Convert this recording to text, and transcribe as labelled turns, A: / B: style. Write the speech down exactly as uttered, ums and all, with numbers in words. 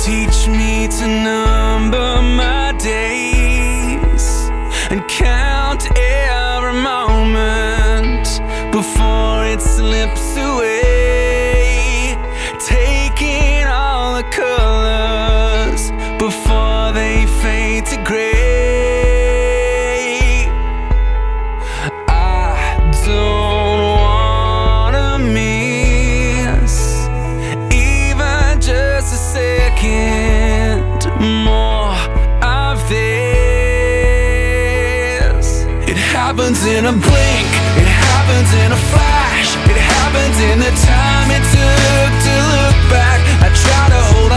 A: Teach me to number my days and count every moment before it slips away, taking all the colors before they fade to gray. I don't wanna miss even just a second more of this. It happens in a blink, it happens in a flash, it happens in the time it took to look back. I try to hold